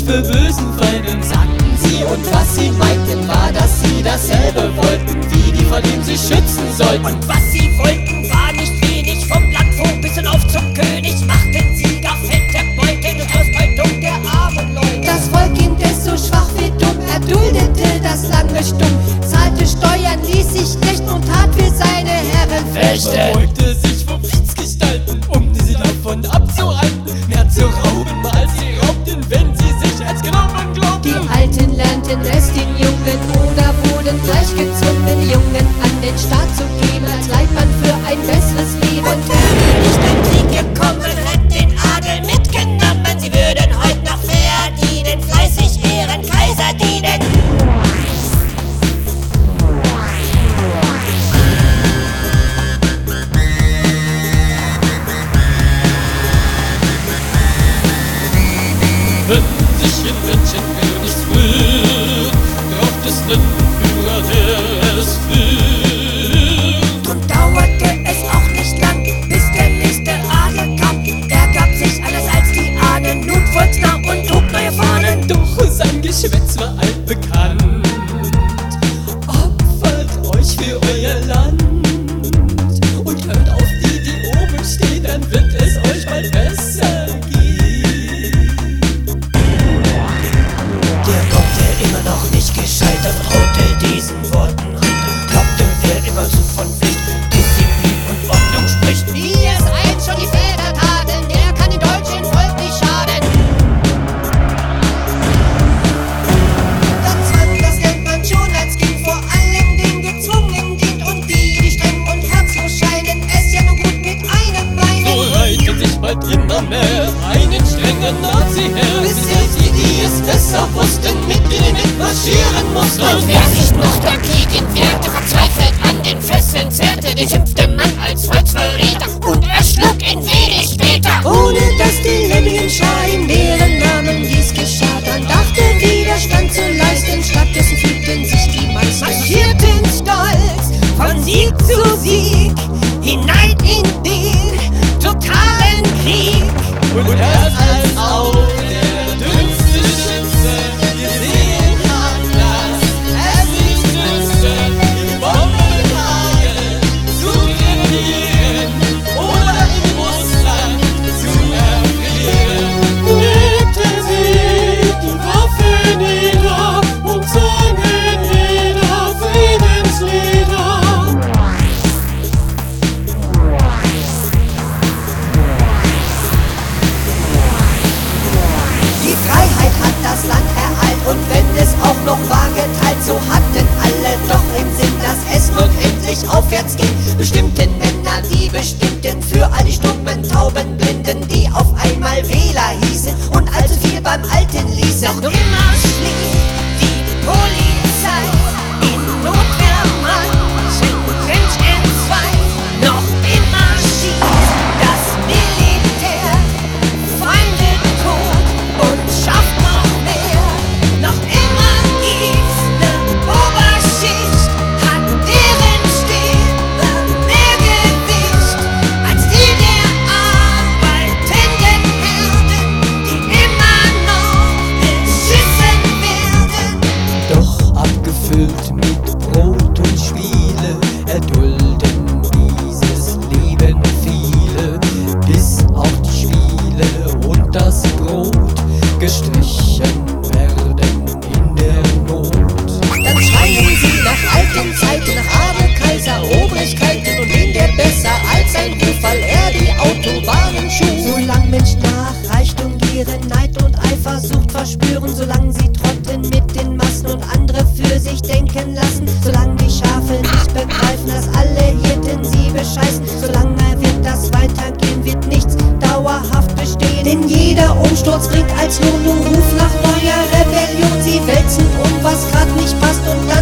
für bösen Feinden, sagten sie, und was sie meinten war, dass sie dasselbe wollten, wie die, vor dem sie schützen sollten. Und was sie wollten war nicht wenig, vom Landvogt bis hinauf zum König, machten sie gar fette Beute durch Ausbeutung der armen Leute. Das Volk indes so schwach wie dumm, erduldete das lange stumm, zahlte Steuern, ließ sich knechten und tat für seine Herren Er beugte sich vor Kriegsgestalten, um sie davon abzuhalten, mehr zu rauben, als sie raubten, wenn sie sich ernst genommen glaubten. Die Alten lernten es den Jungen oder wurden gleich gezwungen, Jungen an den Staat zu geben, als Leitmann für ein besseres Leben. Und wäre nicht ein Krieg gekommen, hätt den Adel mitgenommen, sie würden heut noch verdienen, fleißig ihren Kaiser dienen. Wenn sich in Menschenwelt nichts rührt, braucht es nen Führer, der es führt. Drum dauerte es auch nicht lang, bis der nächste Adel kam. Er gab sich alles als die Ahnen, nun volksnah und trug neue Fahnen. Doch sein Geschwätz war altbekannt. Opfert euch für euer Land und hört auf die, die oben stehen, dann wird es euch bald besser gehen. Der Gott, der immer noch nicht gescheitert, traute diesen Worten an, glaubte, wer immer so von Pflicht, Disziplin und Ordnung spricht. Wie es einst schon die Väter taten, der kann dem deutschen Volk nicht schaden. Dann zwang das Geld man schon als Kind, vor allem den gezwungen dient, und die streng und herzlos scheinen, es ja nur gut mit einem meinen. So reitet sich bald immer mehr einen strengen Nazi her, bis selbst die es besser wussten, mit denen mitmarschieren mussten. Und wer sich noch dagegen wehrte, verzweifelt an den Fesseln zerrte, den schimpfte man als Volksverräter und erschlug ihn wenig später. Ohne dass die Lemmingenschar in deren Namen dies geschah, dann dachte Widerstand zu leisten, stattdessen fügten sich die meisten, marschierten stolz von Sieg zu Sieg hinein in den totalen Krieg. Und erst als auch der dünnste Schütze gesehen hat, dass es nicht nützte, die Bombenhagel zu krepieren oder in Russland zu erfrieren, legten sie die Waffe nieder und sangen jeder Friedenslieder. Die Freiheit hat das Land ereilt, und wenn es auch noch war geteilt, so hatten alle doch im Sinn, dass es nun endlich aufwärts ging. Bestimmten Männer, die bestimmten für all die stummen, tauben, blinden, die auf einmal Wähler hießen und allzu viel beim Alten ließen. Noch immer schlief die Polizei in Notwehr manchen Mensch entzwei. Noch immer schießt das Militär Feinde tot und schafft noch mehr. Noch immer gibt's ne Oberschicht, hat deren Stimme mehr Gewicht als die der arbeitenden Herden, die immer noch beschissen werden. Doch abgefüllt mit Brot und Spiele erdulden dieses Leben viele, bis auch die Spiele und das Brot gestrichen werden in der Not. Dann schreien sie nach alten Zeiten, nach Adel, Kaiser, Obrigkeiten und wen der besser als ein Ruf, weil er die Autobahnen schuf. Solang Mensch nach Reichtum gieren, Neid und Eifersucht verspüren, solange sie trotten mit den Massen und andere für sich denken lassen, solange die Schafe nicht begreifen, dass alle Hirten sie bescheißen, solange wird das weitergehen, wird nichts dauerhaft bestehen. Denn jeder Umsturz bringt als Lohn nur Ruf nach neuer Rebellion. Sie wälzen um, was grad nicht passt, und